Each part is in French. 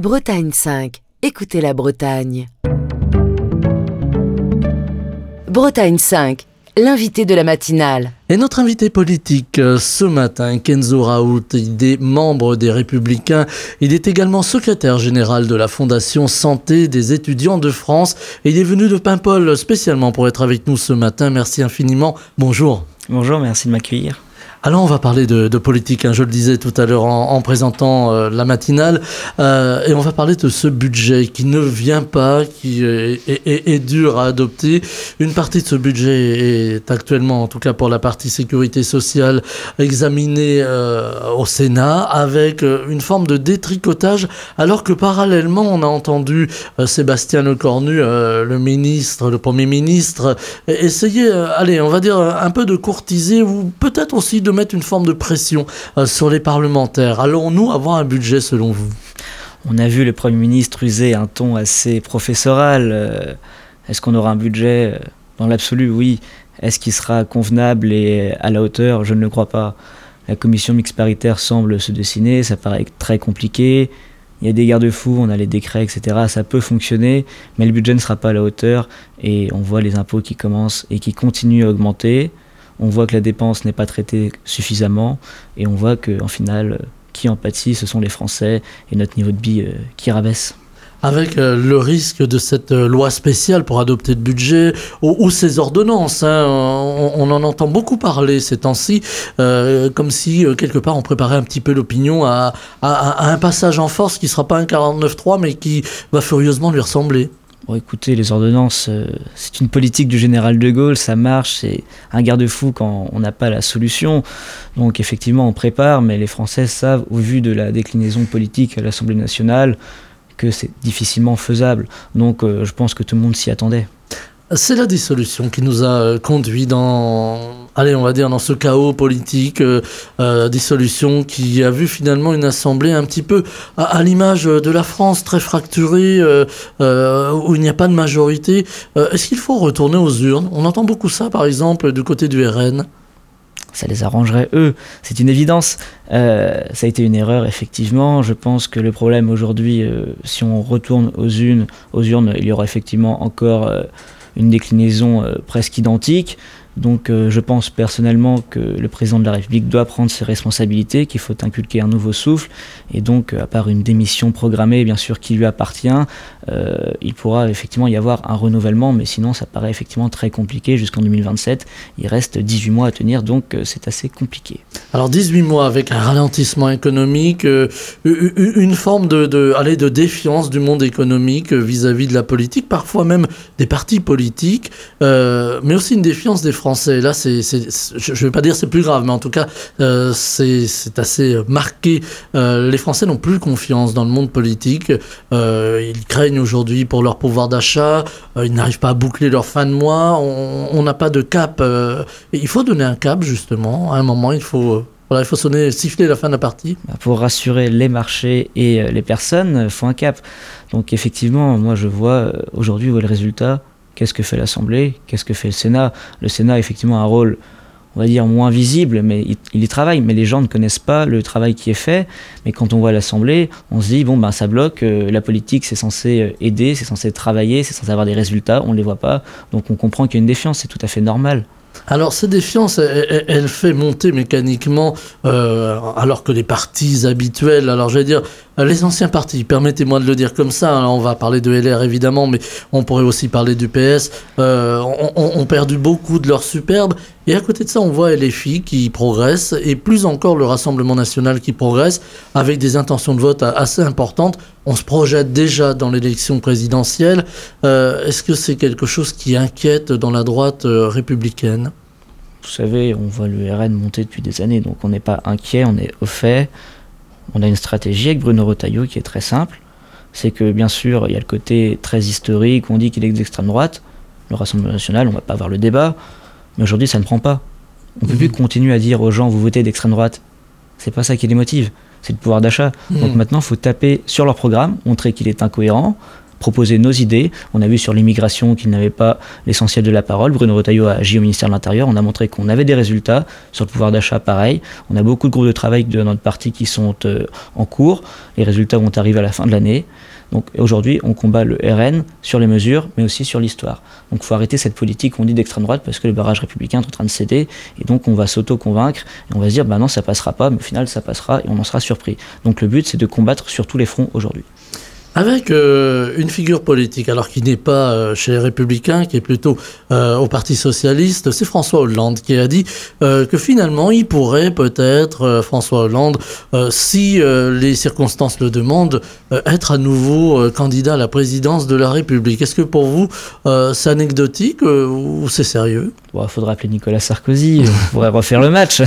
Bretagne 5. Écoutez la Bretagne. Bretagne 5. L'invité de la matinale. Et notre invité politique ce matin, Kenzo Raoult, il est membre des Républicains. Il est également secrétaire général de la Fondation Santé des étudiants de France. Et il est venu de Paimpol spécialement pour être avec nous ce matin. Merci infiniment. Bonjour. Bonjour, merci de m'accueillir. Alors on va parler de politique, je le disais tout à l'heure en présentant la matinale, et on va parler de ce budget qui ne vient pas, qui est dur à adopter. Une partie de ce budget est actuellement, en tout cas pour la partie sécurité sociale, examinée au Sénat avec une forme de détricotage, alors que parallèlement on a entendu Sébastien Lecornu, le Premier ministre, essayer, on va dire un peu de courtiser ou peut-être aussi de mettre une forme de pression sur les parlementaires. Allons-nous avoir un budget selon vous ? On a vu le Premier ministre user un ton assez professoral. Est-ce qu'on aura un budget ? Dans l'absolu, oui. Est-ce qu'il sera convenable et à la hauteur ? Je ne le crois pas. La commission mixte paritaire semble se dessiner, ça paraît très compliqué. Il y a des garde-fous, on a les décrets, etc. Ça peut fonctionner, mais le budget ne sera pas à la hauteur. Et on voit les impôts qui commencent et qui continuent à augmenter. On voit que la dépense n'est pas traitée suffisamment et on voit qu'en final, qui en pâtit, ce sont les Français et notre niveau de vie qui rabaisse. Avec le risque de cette loi spéciale pour adopter le budget ou ces ordonnances, on en entend beaucoup parler ces temps-ci, comme si quelque part on préparait un petit peu l'opinion à un passage en force qui ne sera pas un 49-3 mais qui va furieusement lui ressembler. Bon, écoutez, les ordonnances, c'est une politique du général de Gaulle, ça marche, c'est un garde-fou quand on n'a pas la solution. Donc effectivement, on prépare, mais les Français savent, au vu de la déclinaison politique à l'Assemblée nationale, que c'est difficilement faisable. Donc je pense que tout le monde s'y attendait. C'est la dissolution qui nous a conduit dans ce chaos politique, dissolution qui a vu finalement une assemblée un petit peu à l'image de la France, très fracturée, où il n'y a pas de majorité. Est-ce qu'il faut retourner aux urnes ? On entend beaucoup ça, par exemple, du côté du RN. Ça les arrangerait eux, c'est une évidence. Ça a été une erreur, effectivement. Je pense que le problème aujourd'hui, si on retourne aux urnes, il y aura effectivement encore une déclinaison presque identique. Donc je pense personnellement que le président de la République doit prendre ses responsabilités, qu'il faut inculquer un nouveau souffle. Et donc, à part une démission programmée, bien sûr, qui lui appartient, il pourra effectivement y avoir un renouvellement, mais sinon ça paraît effectivement très compliqué jusqu'en 2027. Il reste 18 mois à tenir, donc c'est assez compliqué. Alors 18 mois avec un ralentissement économique, une forme de défiance du monde économique vis-à-vis de la politique, parfois même des partis politiques, mais aussi une défiance des Français. Là, je ne vais pas dire c'est plus grave, mais en tout cas, c'est assez marqué. Les Français n'ont plus confiance dans le monde politique. Ils craignent aujourd'hui pour leur pouvoir d'achat. Ils n'arrivent pas à boucler leur fin de mois. On n'a pas de cap. Il faut donner un cap, justement. À un moment, il faut siffler la fin de la partie. Pour rassurer les marchés et les personnes, il faut un cap. Donc effectivement, moi je vois aujourd'hui où est le résultat. Qu'est-ce que fait l'Assemblée ? Qu'est-ce que fait le Sénat ? Le Sénat a effectivement un rôle, on va dire, moins visible, mais il y travaille. Mais les gens ne connaissent pas le travail qui est fait. Mais quand on voit l'Assemblée, on se dit, ça bloque. La politique, c'est censé aider, c'est censé travailler, c'est censé avoir des résultats. On ne les voit pas. Donc on comprend qu'il y a une défiance, c'est tout à fait normal. Alors cette défiance, elle fait monter mécaniquement, alors que les partis habituels, alors je vais dire les anciens partis, permettez-moi de le dire comme ça, on va parler de LR évidemment, mais on pourrait aussi parler du PS, ont perdu beaucoup de leur superbe, et à côté de ça on voit LFI qui progresse, et plus encore le Rassemblement National qui progresse, avec des intentions de vote assez importantes. On se projette déjà dans l'élection présidentielle. Est-ce que c'est quelque chose qui inquiète dans la droite républicaine ? Vous savez, on voit le RN monter depuis des années, donc on n'est pas inquiet, on est au fait. On a une stratégie avec Bruno Retailleau qui est très simple. C'est que, bien sûr, il y a le côté très historique, on dit qu'il est d'extrême droite. Le Rassemblement National, on ne va pas avoir le débat. Mais aujourd'hui, ça ne prend pas. On ne peut plus continuer à dire aux gens, vous votez d'extrême droite. C'est pas ça qui les motive, c'est le pouvoir d'achat. Donc maintenant, il faut taper sur leur programme, montrer qu'il est incohérent, proposer nos idées. On a vu sur l'immigration qu'il n'avait pas l'essentiel de la parole. Bruno Retailleau a agi au ministère de l'Intérieur. On a montré qu'on avait des résultats. Sur le pouvoir d'achat, pareil. On a beaucoup de groupes de travail de notre parti qui sont en cours. Les résultats vont arriver à la fin de l'année. Donc aujourd'hui, on combat le RN sur les mesures, mais aussi sur l'histoire. Donc il faut arrêter cette politique, on dit d'extrême droite, parce que le barrage républicain est en train de céder, et donc on va s'auto-convaincre, et on va se dire, non, ça passera pas, mais au final, ça passera, et on en sera surpris. Donc le but, c'est de combattre sur tous les fronts aujourd'hui. Avec une figure politique, alors qui n'est pas chez les Républicains, qui est plutôt au Parti Socialiste, c'est François Hollande qui a dit que finalement il pourrait peut-être, François Hollande, si les circonstances le demandent, être à nouveau candidat à la présidence de la République. Est-ce que pour vous c'est anecdotique ou c'est sérieux ? Bon, faudrait appeler Nicolas Sarkozy, on pourrait refaire le match.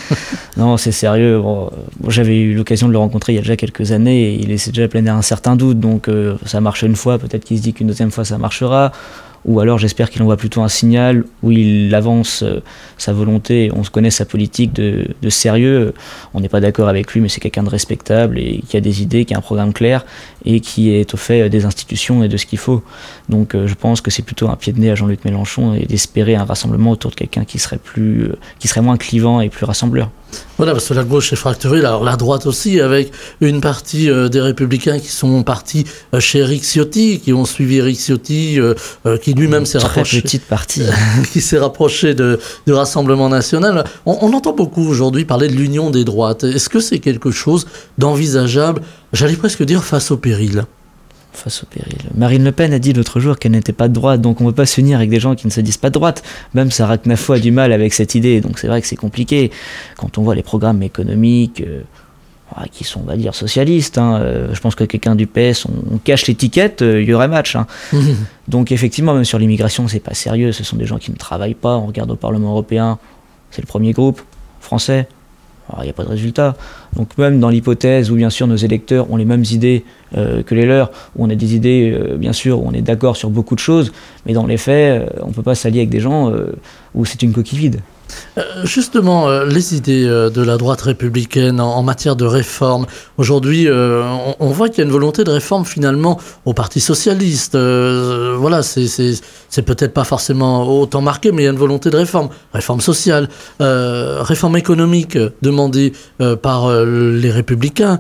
Non, c'est sérieux. Bon, j'avais eu l'occasion de le rencontrer il y a déjà quelques années, et il laissait déjà planer un certain doute. Donc ça marche une fois, peut-être qu'il se dit qu'une deuxième fois ça marchera, ou alors j'espère qu'il envoie plutôt un signal où il avance sa volonté. On se connaît sa politique de sérieux, on n'est pas d'accord avec lui, mais c'est quelqu'un de respectable et qui a des idées, qui a un programme clair et qui est au fait des institutions et de ce qu'il faut. Donc je pense que c'est plutôt un pied de nez à Jean-Luc Mélenchon, et d'espérer un rassemblement autour de quelqu'un qui serait moins clivant et plus rassembleur. Voilà, parce que la gauche est fracturée, alors la droite aussi, avec une partie des Républicains qui sont partis chez Éric Ciotti, qui ont suivi Éric Ciotti, qui lui-même s'est rapproché. Très petite partie. Qui s'est rapproché du Rassemblement national. On entend beaucoup aujourd'hui parler de l'union des droites. Est-ce que c'est quelque chose d'envisageable, j'allais presque dire face au péril ? Face au péril. Marine Le Pen a dit l'autre jour qu'elle n'était pas de droite, donc on ne peut pas s'unir avec des gens qui ne se disent pas de droite. Même Sarah Knafo a du mal avec cette idée, donc c'est vrai que c'est compliqué. Quand on voit les programmes économiques qui sont, on va dire, socialistes, je pense que quelqu'un du PS, on cache l'étiquette, il y aurait match. Donc effectivement, même sur l'immigration, c'est pas sérieux, ce sont des gens qui ne travaillent pas. On regarde au Parlement européen, c'est le premier groupe français. Alors, il n'y a pas de résultat. Donc même dans l'hypothèse où bien sûr nos électeurs ont les mêmes idées que les leurs, où on a des idées bien sûr où on est d'accord sur beaucoup de choses, mais dans les faits, on ne peut pas s'allier avec des gens où c'est une coquille vide. Justement, les idées de la droite républicaine en matière de réforme. Aujourd'hui, on voit qu'il y a une volonté de réforme finalement au Parti socialiste. Voilà, c'est peut-être pas forcément autant marqué, mais il y a une volonté de réforme. Réforme sociale, réforme économique demandée par les républicains.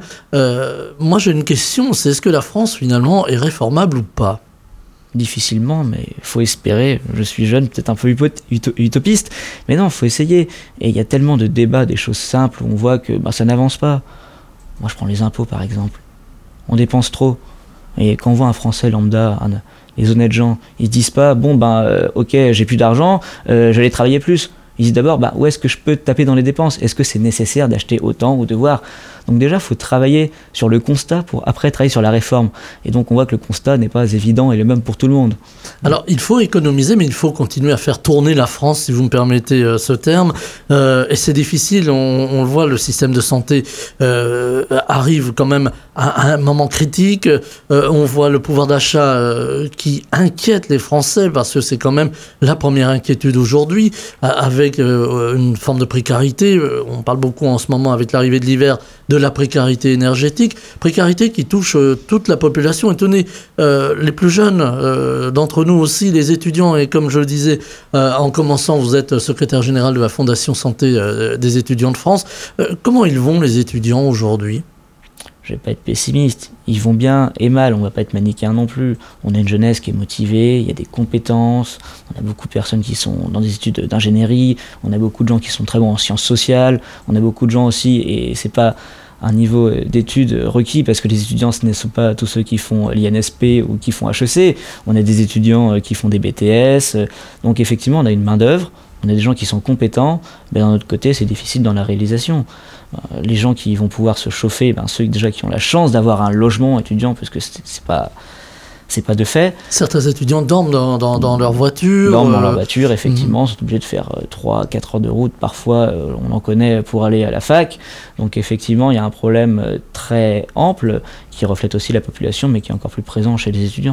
Moi, j'ai une question, c'est est-ce que la France finalement est réformable ou pas ? Difficilement, mais il faut espérer. Je suis jeune, peut-être un peu utopiste, mais non, il faut essayer. Et il y a tellement de débats, des choses simples, où on voit que ça n'avance pas. Moi, je prends les impôts, par exemple. On dépense trop. Et quand on voit un Français lambda, les honnêtes gens, ils se disent pas, ok, j'ai plus d'argent, j'allais travailler plus. Ils disent d'abord, où est-ce que je peux taper dans les dépenses ? Est-ce que c'est nécessaire d'acheter autant ou de voir ? Donc déjà, il faut travailler sur le constat pour après travailler sur la réforme. Et donc on voit que le constat n'est pas évident et le même pour tout le monde. Alors il faut économiser, mais il faut continuer à faire tourner la France, si vous me permettez ce terme. Et c'est difficile, on le voit, le système de santé arrive quand même à un moment critique. On voit le pouvoir d'achat qui inquiète les Français, parce que c'est quand même la première inquiétude aujourd'hui, avec une forme de précarité. On parle beaucoup en ce moment, avec l'arrivée de l'hiver, de la précarité énergétique, précarité qui touche toute la population. Et tenez, les plus jeunes d'entre nous aussi, les étudiants, et comme je le disais en commençant, vous êtes secrétaire général de la Fondation Santé des étudiants de France. Comment ils vont, les étudiants, aujourd'hui ? Je vais pas être pessimiste, ils vont bien et mal, on va pas être manichéen non plus. On a une jeunesse qui est motivée, il y a des compétences, on a beaucoup de personnes qui sont dans des études d'ingénierie, on a beaucoup de gens qui sont très bons en sciences sociales, on a beaucoup de gens aussi, et c'est pas un niveau d'études requis, parce que les étudiants, ce ne sont pas tous ceux qui font l'INSP ou qui font HEC, on a des étudiants qui font des BTS, donc effectivement on a une main d'œuvre, on a des gens qui sont compétents, mais d'un autre côté c'est difficile dans la réalisation. Les gens qui vont pouvoir se chauffer, ceux déjà qui ont la chance d'avoir un logement étudiant, parce que c'est pas de fait. Certains étudiants dorment dans leur voiture. Dorment dans leur voiture, effectivement, sont obligés de faire 3-4 heures de route, parfois on en connaît, pour aller à la fac. Donc effectivement, il y a un problème très ample qui reflète aussi la population, mais qui est encore plus présent chez les étudiants.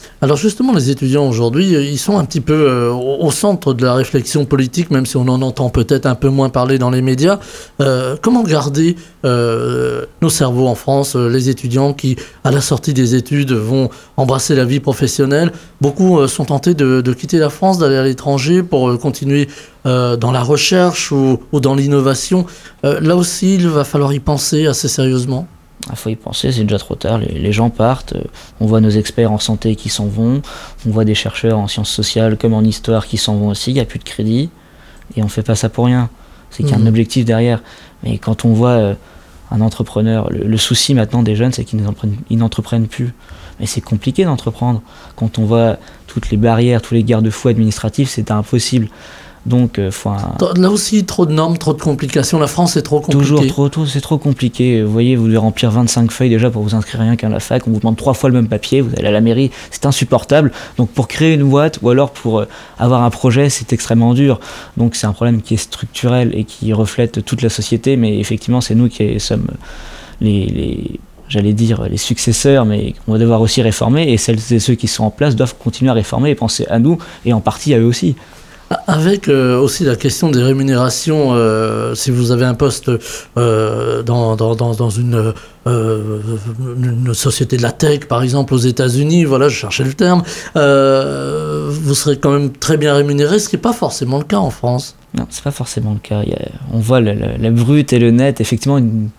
Alors justement, les étudiants aujourd'hui, ils sont un petit peu au centre de la réflexion politique, même si on en entend peut-être un peu moins parler dans les médias. Comment garder nos cerveaux en France, les étudiants qui, à la sortie des études, vont embrasser la vie professionnelle. Beaucoup sont tentés de quitter la France, d'aller à l'étranger pour continuer dans la recherche ou dans l'innovation. Là aussi, il va falloir y penser assez sérieusement. Il faut y penser, c'est déjà trop tard, les gens partent, on voit nos experts en santé qui s'en vont, on voit des chercheurs en sciences sociales comme en histoire qui s'en vont aussi, il n'y a plus de crédit, et on ne fait pas ça pour rien, c'est qu'il y a un objectif derrière. Mais quand on voit un entrepreneur, le souci maintenant des jeunes, c'est qu'ils n'entreprennent plus. Mais c'est compliqué d'entreprendre, quand on voit toutes les barrières, tous les garde-fous administratifs, c'est impossible. Donc, là aussi, trop de normes, trop de complications. La France est trop compliquée. Toujours trop, c'est trop compliqué. Vous voyez, vous devez remplir 25 feuilles déjà pour vous inscrire rien qu'à la fac. On vous demande 3 fois le même papier. Vous allez à la mairie, c'est insupportable. Donc, pour créer une boîte ou alors pour avoir un projet, c'est extrêmement dur. Donc, c'est un problème qui est structurel et qui reflète toute la société. Mais effectivement, c'est nous qui sommes j'allais dire les successeurs, mais on va devoir aussi réformer. Et celles et ceux qui sont en place doivent continuer à réformer et penser à nous et en partie à eux aussi. Avec aussi la question des rémunérations, si vous avez un poste dans une société de la tech, par exemple aux États-Unis, voilà, je cherchais le terme, vous serez quand même très bien rémunéré, ce qui n'est pas forcément le cas en France. Non, c'est pas forcément le cas. On voit le brut et le net, effectivement,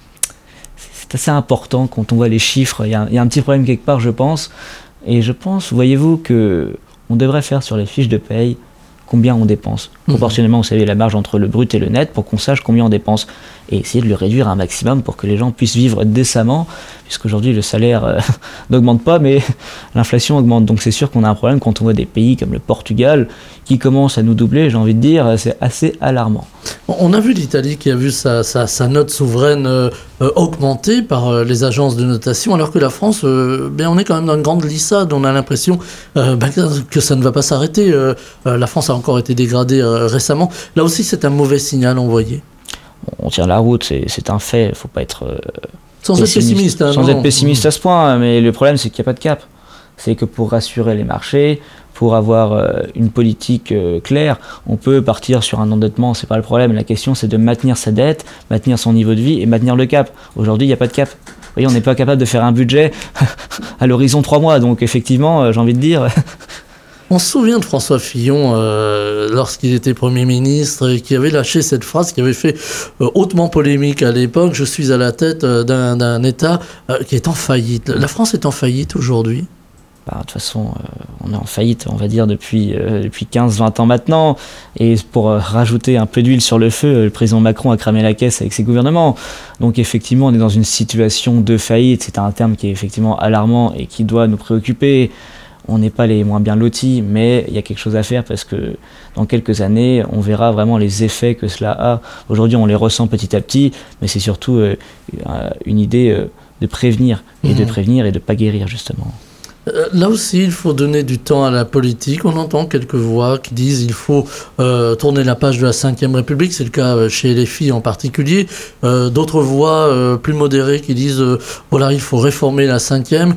c'est assez important quand on voit les chiffres. Il y a un petit problème quelque part, je pense. Et je pense, voyez-vous, qu'on devrait faire sur les fiches de paye combien on dépense. Proportionnellement, vous savez, la marge entre le brut et le net pour qu'on sache combien on dépense. Et essayer de le réduire un maximum pour que les gens puissent vivre décemment, puisqu'aujourd'hui le salaire n'augmente pas, mais l'inflation augmente. Donc c'est sûr qu'on a un problème quand on voit des pays comme le Portugal qui commencent à nous doubler, j'ai envie de dire, c'est assez alarmant. On a vu l'Italie qui a vu sa note souveraine augmenter par les agences de notation, alors que la France, on est quand même dans une grande glissade. On a l'impression que ça ne va pas s'arrêter. La France a encore été dégradée récemment. Là aussi, c'est un mauvais signal envoyé. On tient la route, c'est un fait. Il ne faut pas être sans être pessimiste. Être pessimiste à ce point, mais le problème, c'est qu'il n'y a pas de cap. C'est que pour rassurer les marchés, pour avoir une politique claire, on peut partir sur un endettement, c'est pas le problème. La question, c'est de maintenir sa dette, maintenir son niveau de vie et maintenir le cap. Aujourd'hui, il n'y a pas de cap. Vous voyez, on n'est pas capable de faire un budget à l'horizon 3 mois. Donc effectivement, j'ai envie de dire... On se souvient de François Fillon lorsqu'il était Premier ministre et qui avait lâché cette phrase qui avait fait hautement polémique à l'époque. Je suis à la tête d'un État qui est en faillite. La France est en faillite aujourd'hui. De toute façon, on est en faillite, on va dire, depuis 15-20 ans maintenant. Et pour rajouter un peu d'huile sur le feu, le président Macron a cramé la caisse avec ses gouvernements. Donc effectivement, on est dans une situation de faillite. C'est un terme qui est effectivement alarmant et qui doit nous préoccuper. On n'est pas les moins bien lotis, mais il y a quelque chose à faire parce que dans quelques années, on verra vraiment les effets que cela a. Aujourd'hui, on les ressent petit à petit, mais c'est surtout une idée de prévenir et de prévenir et de ne pas guérir, justement. Là aussi, il faut donner du temps à la politique. On entend quelques voix qui disent qu'il faut tourner la page de la Ve République. C'est le cas chez les filles en particulier. D'autres voix plus modérées qui disent il faut réformer la Ve.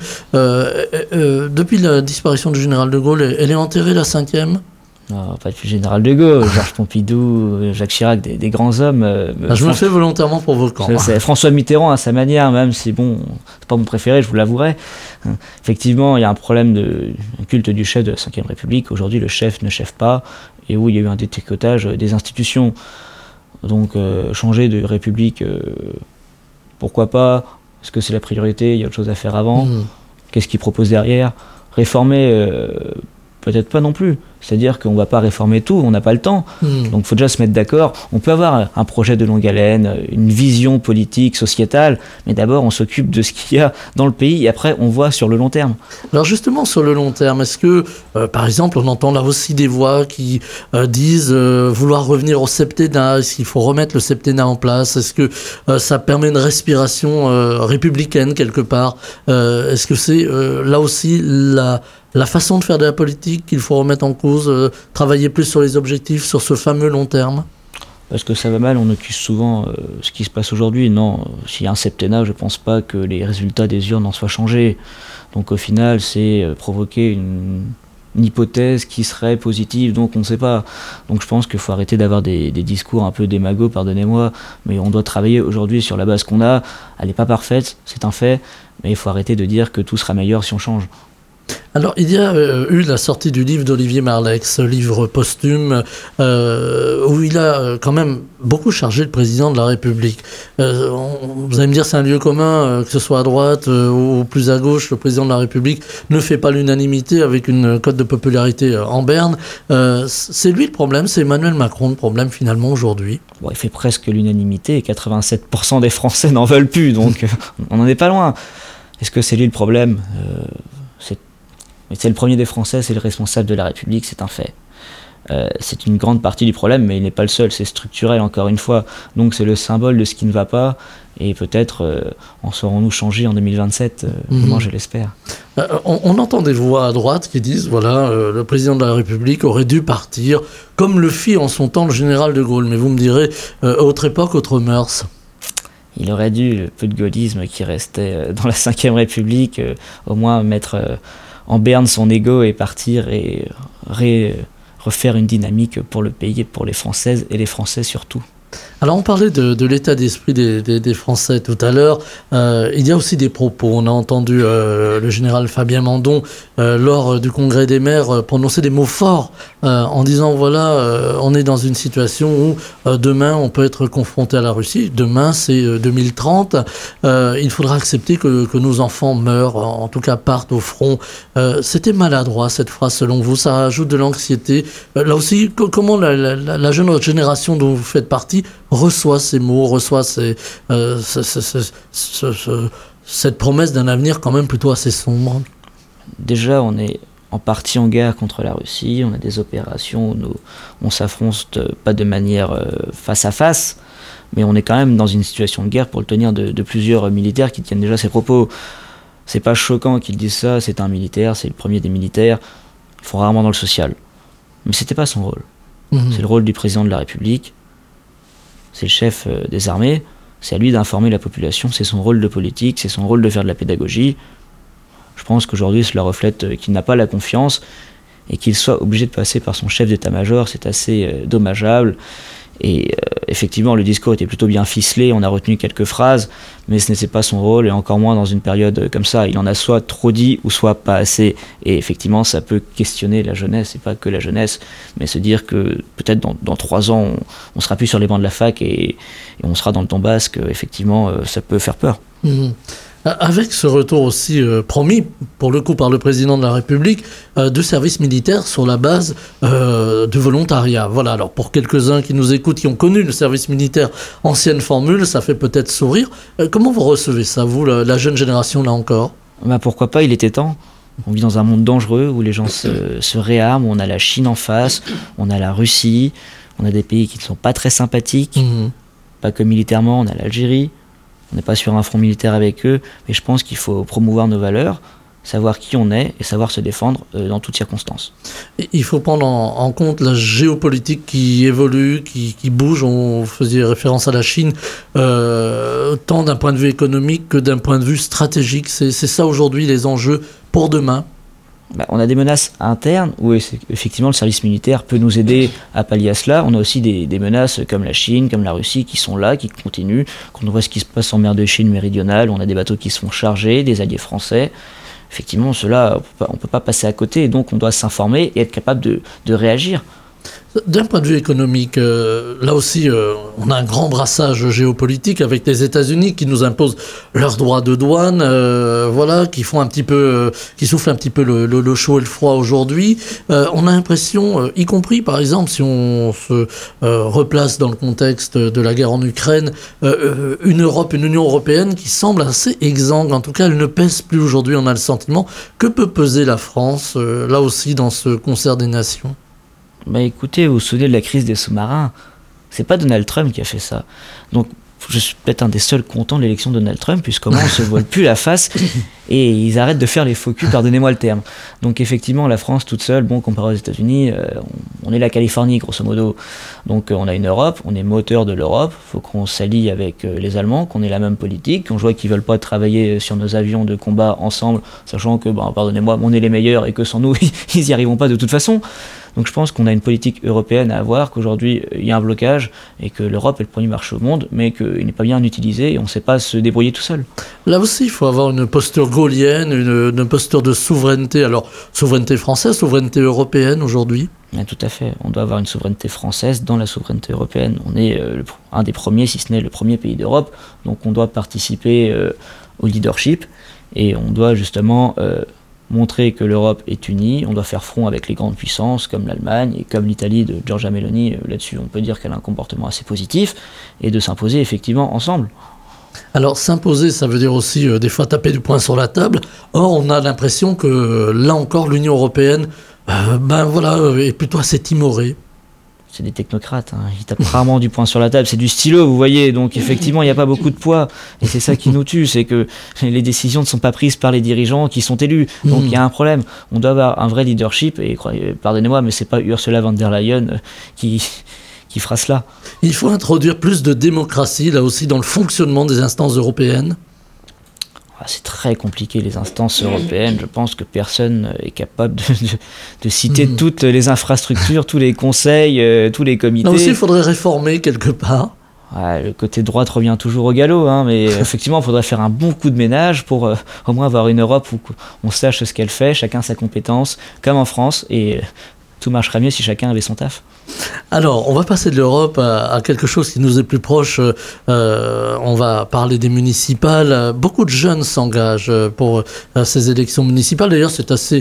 Depuis la disparition du général de Gaulle, elle est enterrée, la Ve? Non, pas le général de Gaulle, Georges Pompidou, Jacques Chirac, des grands hommes. Je me fais volontairement provoquant. François Mitterrand à sa manière, même si c'est pas mon préféré, je vous l'avouerai. Effectivement, il y a un problème de culte du chef de la Ve République. Aujourd'hui, le chef ne cheffe pas, et où il y a eu un détricotage des institutions. Donc, changer de République, pourquoi pas? Est-ce que c'est la priorité? Il y a autre chose à faire avant. Qu'est-ce qu'il propose derrière? Réformer, peut-être pas non plus. C'est-à-dire qu'on ne va pas réformer tout, on n'a pas le temps. Donc il faut déjà se mettre d'accord. On peut avoir un projet de longue haleine, une vision politique, sociétale, mais d'abord on s'occupe de ce qu'il y a dans le pays et après on voit sur le long terme. Alors justement sur le long terme, est-ce que par exemple on entend là aussi des voix qui disent vouloir revenir au septennat? Est-ce qu'il faut remettre le septennat en place? Est-ce que ça permet une respiration républicaine quelque part? Est-ce que c'est là aussi la façon de faire de la politique qu'il faut remettre en cause, travailler plus sur les objectifs, sur ce fameux long terme? Parce que ça va mal, on accuse souvent ce qui se passe aujourd'hui. Non, s'il y a un septennat, je ne pense pas que les résultats des urnes en soient changés. Donc au final, c'est provoquer une hypothèse qui serait positive, donc on ne sait pas. Donc je pense qu'il faut arrêter d'avoir des discours un peu démagogues, pardonnez-moi, mais on doit travailler aujourd'hui sur la base qu'on a. Elle n'est pas parfaite, c'est un fait, mais il faut arrêter de dire que tout sera meilleur si on change. Alors, il y a eu la sortie du livre d'Olivier Marleix, ce livre posthume, où il a quand même beaucoup chargé le président de la République. Vous allez me dire, c'est un lieu commun, que ce soit à droite ou plus à gauche, le président de la République ne fait pas l'unanimité avec une cote de popularité en berne. C'est lui le problème, c'est Emmanuel Macron le problème finalement aujourd'hui. Bon, il fait presque l'unanimité et 87% des Français n'en veulent plus, donc on n'en est pas loin. Est-ce que c'est lui le problème ? Mais c'est le premier des Français, c'est le responsable de la République, c'est un fait. C'est une grande partie du problème, mais il n'est pas le seul, c'est structurel encore une fois. Donc c'est le symbole de ce qui ne va pas, et peut-être en saurons-nous changer en 2027, moi je l'espère. On entend des voix à droite qui disent, voilà, le président de la République aurait dû partir, comme le fit en son temps le général de Gaulle. Mais vous me direz, autre époque, autre mœurs. Il aurait dû, le peu de gaullisme qui restait dans la Ve République, au moins mettre en berne son ego et partir et refaire une dynamique pour le pays, pour les Françaises et les Français surtout. Alors on parlait de l'état d'esprit des Français tout à l'heure. Il y a aussi des propos. On a entendu le général Fabien Mandon lors du congrès des maires prononcer des mots forts en disant voilà, on est dans une situation où demain on peut être confronté à la Russie. Demain c'est 2030. Il faudra accepter que nos enfants meurent, en tout cas partent au front. C'était maladroit cette phrase selon vous. Ça ajoute de l'anxiété. Là aussi, comment la jeune génération dont vous faites partie reçoit ces mots, reçoit cette promesse d'un avenir quand même plutôt assez sombre. Déjà, on est en partie en guerre contre la Russie, on a des opérations où on s'affronte pas de manière face à face, mais on est quand même dans une situation de guerre pour le tenir de plusieurs militaires qui tiennent déjà ces propos. C'est pas choquant qu'ils disent ça, c'est un militaire, c'est le premier des militaires, ils font rarement dans le social. Mais c'était pas son rôle. C'est le rôle du président de la République. C'est le chef des armées, c'est à lui d'informer la population, c'est son rôle de politique, c'est son rôle de faire de la pédagogie. Je pense qu'aujourd'hui cela reflète qu'il n'a pas la confiance et qu'il soit obligé de passer par son chef d'état-major, c'est assez dommageable. Et effectivement, le discours était plutôt bien ficelé, on a retenu quelques phrases, mais ce n'était pas son rôle, et encore moins dans une période comme ça. Il en a soit trop dit, ou soit pas assez. Et effectivement, ça peut questionner la jeunesse, et pas que la jeunesse, mais se dire que peut-être dans 3 ans, on sera plus sur les bancs de la fac, et on sera dans le Donbass, que effectivement, ça peut faire peur. Avec ce retour aussi promis, pour le coup par le président de la République, de service militaire sur la base de volontariat. Voilà, alors pour quelques-uns qui nous écoutent, qui ont connu le service militaire, ancienne formule, ça fait peut-être sourire. Comment vous recevez ça, vous, la jeune génération, là encore ? Pourquoi pas, il était temps. On vit dans un monde dangereux où les gens se réarment, on a la Chine en face, on a la Russie, on a des pays qui ne sont pas très sympathiques, pas que militairement, on a l'Algérie. On n'est pas sur un front militaire avec eux, mais je pense qu'il faut promouvoir nos valeurs, savoir qui on est et savoir se défendre dans toutes circonstances. Il faut prendre en compte la géopolitique qui évolue, qui bouge. On faisait référence à la Chine, tant d'un point de vue économique que d'un point de vue stratégique. C'est ça aujourd'hui les enjeux pour demain. On a des menaces internes où effectivement le service militaire peut nous aider à pallier à cela. On a aussi des menaces comme la Chine, comme la Russie qui sont là, qui continuent. Quand on voit ce qui se passe en mer de Chine méridionale, on a des bateaux qui se font charger, des alliés français. Effectivement, cela, on ne peut pas passer à côté, et donc on doit s'informer et être capable de réagir. D'un point de vue économique, là aussi, on a un grand brassage géopolitique avec les États-Unis qui nous imposent leurs droits de douane, voilà, qui font un petit peu, qui soufflent un petit peu le chaud et le froid aujourd'hui. On a l'impression, y compris par exemple, si on se replace dans le contexte de la guerre en Ukraine, une Europe, une Union européenne qui semble assez exsangue. En tout cas, elle ne pèse plus aujourd'hui. On a le sentiment que peut peser la France, là aussi, dans ce concert des nations. Écoutez, vous vous souvenez de la crise des sous-marins ? C'est pas Donald Trump qui a fait ça. Donc, je suis peut-être un des seuls contents de l'élection de Donald Trump, puisqu'au moins on se voile plus la face et ils arrêtent de faire les faux culs, pardonnez-moi le terme. Donc effectivement, la France toute seule, bon, comparé aux États-Unis, on est la Californie grosso modo. Donc on a une Europe, on est moteur de l'Europe, il faut qu'on s'allie avec les Allemands, qu'on ait la même politique, qu'on voit qu'ils veulent pas travailler sur nos avions de combat ensemble, sachant que, pardonnez-moi, on est les meilleurs et que sans nous, ils y arriveront pas de toute façon. Donc je pense qu'on a une politique européenne à avoir, qu'aujourd'hui il y a un blocage et que l'Europe est le premier marché au monde, mais qu'il n'est pas bien utilisé et on ne sait pas se débrouiller tout seul. Là aussi, il faut avoir une posture gaullienne, une posture de souveraineté. Alors, souveraineté française, souveraineté européenne aujourd'hui? Mais tout à fait, on doit avoir une souveraineté française dans la souveraineté européenne. On est un des premiers, si ce n'est le premier pays d'Europe, donc on doit participer au leadership et on doit justement montrer que l'Europe est unie, on doit faire front avec les grandes puissances comme l'Allemagne et comme l'Italie de Giorgia Meloni. Là-dessus, on peut dire qu'elle a un comportement assez positif et de s'imposer effectivement ensemble. Alors s'imposer, ça veut dire aussi des fois taper du poing sur la table. Or, on a l'impression que là encore, l'Union européenne est plutôt assez timorée. C'est des technocrates, ils tapent rarement du poing sur la table, c'est du stylo, vous voyez, donc effectivement il n'y a pas beaucoup de poids, et c'est ça qui nous tue, c'est que les décisions ne sont pas prises par les dirigeants qui sont élus, donc il y a un problème, on doit avoir un vrai leadership, et pardonnez-moi, mais c'est pas Ursula von der Leyen qui fera cela. Il faut introduire plus de démocratie, là aussi, dans le fonctionnement des instances européennes. C'est très compliqué les instances européennes, je pense que personne est capable de citer toutes les infrastructures, tous les conseils, tous les comités. Là aussi il faudrait réformer quelque part. Le côté droite revient toujours au galop, mais effectivement il faudrait faire un bon coup de ménage pour au moins avoir une Europe où on sache ce qu'elle fait, chacun sa compétence, comme en France, et tout marcherait mieux si chacun avait son taf. Alors, on va passer de l'Europe à quelque chose qui nous est plus proche. On va parler des municipales. Beaucoup de jeunes s'engagent pour ces élections municipales. D'ailleurs, c'est assez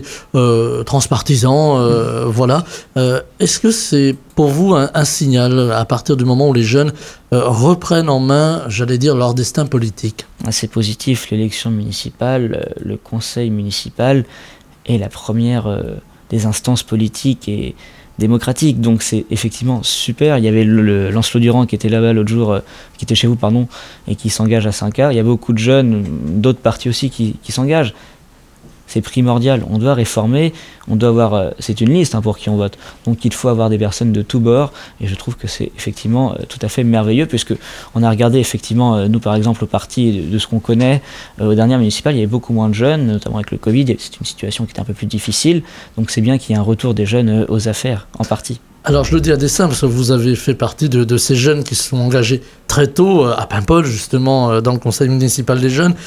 transpartisan. Voilà. Est-ce que c'est pour vous un signal à partir du moment où les jeunes reprennent en main, j'allais dire, leur destin politique? C'est positif. L'élection municipale, le conseil municipal est la première des instances politiques et démocratiques, donc c'est effectivement super. Il y avait Lancelot Durand qui était là-bas l'autre jour, qui était chez vous, pardon, et qui s'engage à 5K. Il y a beaucoup de jeunes, d'autres partis aussi qui s'engagent. C'est primordial, on doit réformer, on doit avoir, c'est une liste pour qui on vote, donc il faut avoir des personnes de tous bords, et je trouve que c'est effectivement tout à fait merveilleux, puisque on a regardé effectivement, nous par exemple au parti, de ce qu'on connaît, aux dernières municipales, il y avait beaucoup moins de jeunes, notamment avec le Covid, c'est une situation qui était un peu plus difficile, donc c'est bien qu'il y ait un retour des jeunes aux affaires, en partie. Alors je le dis à dessein parce que vous avez fait partie de ces jeunes qui se sont engagés très tôt à Paimpol, justement, dans le conseil municipal des jeunes.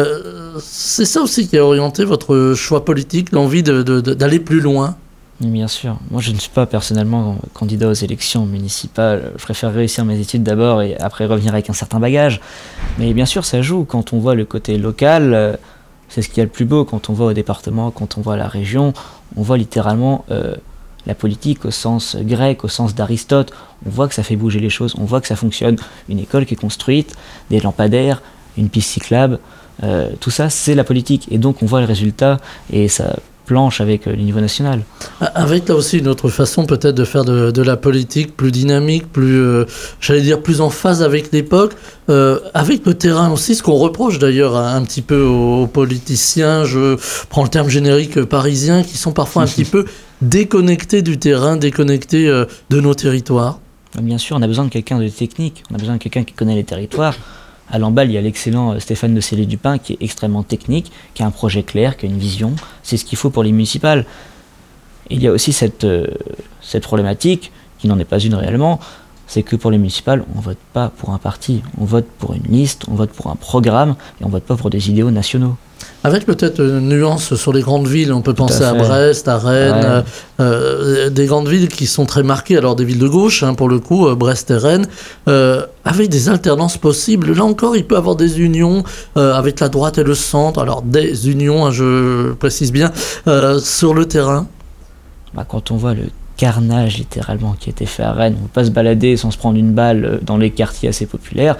C'est ça aussi qui a orienté votre choix politique, l'envie d'aller plus loin? Bien sûr. Moi je ne suis pas personnellement candidat aux élections municipales. Je préfère réussir mes études d'abord et après revenir avec un certain bagage. Mais bien sûr ça joue quand on voit le côté local. C'est ce qu'il y a le plus beau quand on va au département, quand on va à la région. On voit littéralement la politique au sens grec, au sens d'Aristote. On voit que ça fait bouger les choses, on voit que ça fonctionne. Une école qui est construite, des lampadaires, une piste cyclable, tout ça c'est la politique. Et donc on voit le résultat et ça planche avec le niveau national. Avec là aussi une autre façon peut-être de faire de la politique plus dynamique, plus, j'allais dire, plus en phase avec l'époque, avec le terrain aussi, ce qu'on reproche d'ailleurs un petit peu aux politiciens, je prends le terme générique parisien, qui sont parfois un petit peu déconnectés du terrain, déconnectés de nos territoires. Bien sûr, on a besoin de quelqu'un de technique, on a besoin de quelqu'un qui connaît les territoires. À Lamballe, il y a l'excellent Stéphane de Célé-Dupin qui est extrêmement technique, qui a un projet clair, qui a une vision. C'est ce qu'il faut pour les municipales. Et il y a aussi cette problématique, qui n'en est pas une réellement, c'est que pour les municipales, on ne vote pas pour un parti, on vote pour une liste, on vote pour un programme, et on ne vote pas pour des idéaux nationaux. Avec peut-être une nuance sur les grandes villes, on peut penser à Brest, à Rennes, des grandes villes qui sont très marquées, alors des villes de gauche, pour le coup, Brest et Rennes, avec des alternances possibles. Là encore, il peut y avoir des unions avec la droite et le centre, alors des unions, je précise bien, sur le terrain. Quand on voit le carnage littéralement qui a été fait à Rennes, on ne peut pas se balader sans se prendre une balle dans les quartiers assez populaires,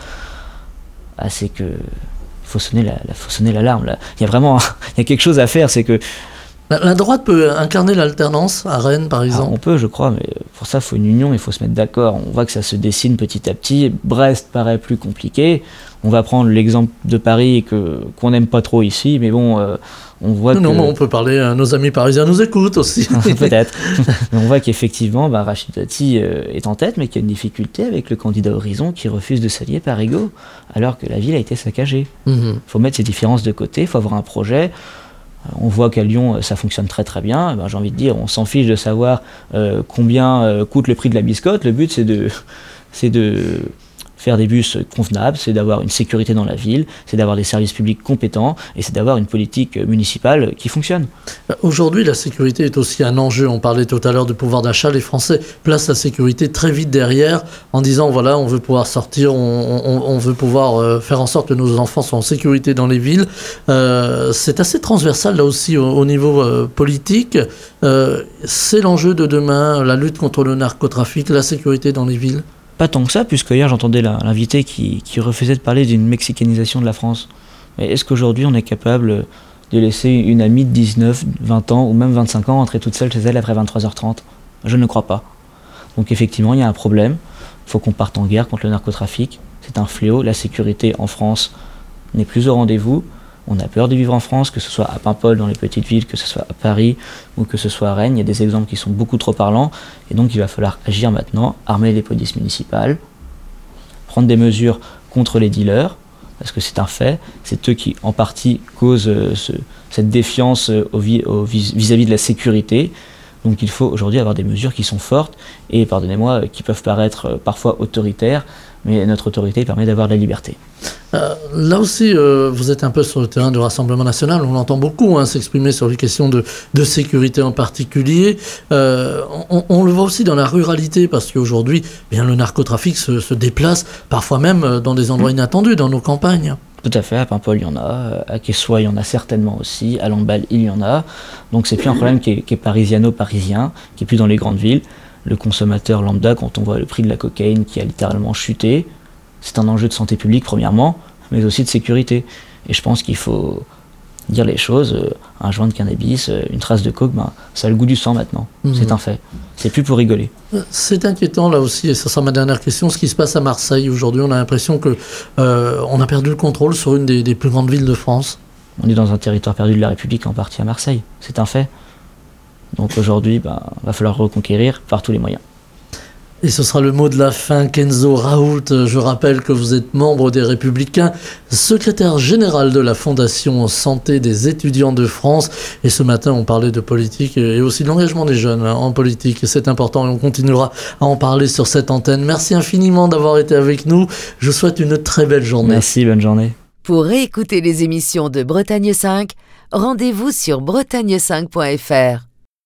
c'est que faut sonner l'alarme là. Il y a quelque chose à faire, c'est que La droite peut incarner l'alternance à Rennes, par exemple. On peut, je crois, mais pour ça, il faut une union, il faut se mettre d'accord. On voit que ça se dessine petit à petit. Brest paraît plus compliqué. On va prendre l'exemple de Paris qu'on n'aime pas trop ici, mais bon, on voit Non, mais on peut parler, nos amis parisiens nous écoutent aussi. Peut-être. Mais on voit qu'effectivement, Rachid Dati est en tête, mais qu'il y a une difficulté avec le candidat Horizon qui refuse de s'allier par ego, alors que la ville a été saccagée. Il faut mettre ces différences de côté, il faut avoir un projet. On voit qu'à Lyon, ça fonctionne très très bien. J'ai envie de dire, on s'en fiche de savoir combien coûte le prix de la biscotte. Le but, c'est de faire des bus convenables, c'est d'avoir une sécurité dans la ville, c'est d'avoir des services publics compétents et c'est d'avoir une politique municipale qui fonctionne. Aujourd'hui, la sécurité est aussi un enjeu. On parlait tout à l'heure du pouvoir d'achat. Les Français placent la sécurité très vite derrière en disant voilà, on veut pouvoir sortir, on veut pouvoir faire en sorte que nos enfants soient en sécurité dans les villes. C'est assez transversal là aussi au niveau politique. C'est l'enjeu de demain, la lutte contre le narcotrafic, la sécurité dans les villes. Pas tant que ça, puisque hier j'entendais l'invité qui refusait de parler d'une mexicanisation de la France. Mais est-ce qu'aujourd'hui on est capable de laisser une amie de 19, 20 ans ou même 25 ans entrer toute seule chez elle après 23h30 ? Je ne crois pas. Donc effectivement, il y a un problème. Il faut qu'on parte en guerre contre le narcotrafic. C'est un fléau. La sécurité en France n'est plus au rendez-vous. On a peur de vivre en France, que ce soit à Paimpol dans les petites villes, que ce soit à Paris ou que ce soit à Rennes. Il y a des exemples qui sont beaucoup trop parlants. Et donc il va falloir agir maintenant, armer les polices municipales, prendre des mesures contre les dealers, parce que c'est un fait. C'est eux qui en partie causent cette défiance vis-à-vis de la sécurité. Donc il faut aujourd'hui avoir des mesures qui sont fortes et, pardonnez-moi, qui peuvent paraître parfois autoritaires, mais notre autorité permet d'avoir de la liberté. Là aussi, vous êtes un peu sur le terrain du Rassemblement national. On l'entend beaucoup s'exprimer sur les questions de sécurité en particulier. On le voit aussi dans la ruralité, parce qu'aujourd'hui, bien, le narcotrafic se déplace parfois même dans des endroits inattendus, dans nos campagnes. Tout à fait, à Paimpol il y en a, à Quessoy il y en a certainement aussi, à Lamballe il y en a. Donc c'est plus un problème qui est parisiano-parisien, qui est plus dans les grandes villes. Le consommateur lambda, quand on voit le prix de la cocaïne qui a littéralement chuté, c'est un enjeu de santé publique premièrement, mais aussi de sécurité. Et je pense qu'il faut dire les choses, un joint de cannabis, une trace de coke, ça a le goût du sang maintenant, c'est un fait. C'est plus pour rigoler. C'est inquiétant là aussi, et ça sera ma dernière question, ce qui se passe à Marseille. Aujourd'hui, on a l'impression que on a perdu le contrôle sur une des plus grandes villes de France. On est dans un territoire perdu de la République, en partie à Marseille, c'est un fait. Donc aujourd'hui, va falloir reconquérir par tous les moyens. Et ce sera le mot de la fin. Kenzo Raoult, je rappelle que vous êtes membre des Républicains, secrétaire général de la Fondation Santé des étudiants de France. Et ce matin, on parlait de politique et aussi de l'engagement des jeunes en politique. C'est important et on continuera à en parler sur cette antenne. Merci infiniment d'avoir été avec nous. Je vous souhaite une très belle journée. Merci, bonne journée. Pour réécouter les émissions de Bretagne 5, rendez-vous sur bretagne5.fr.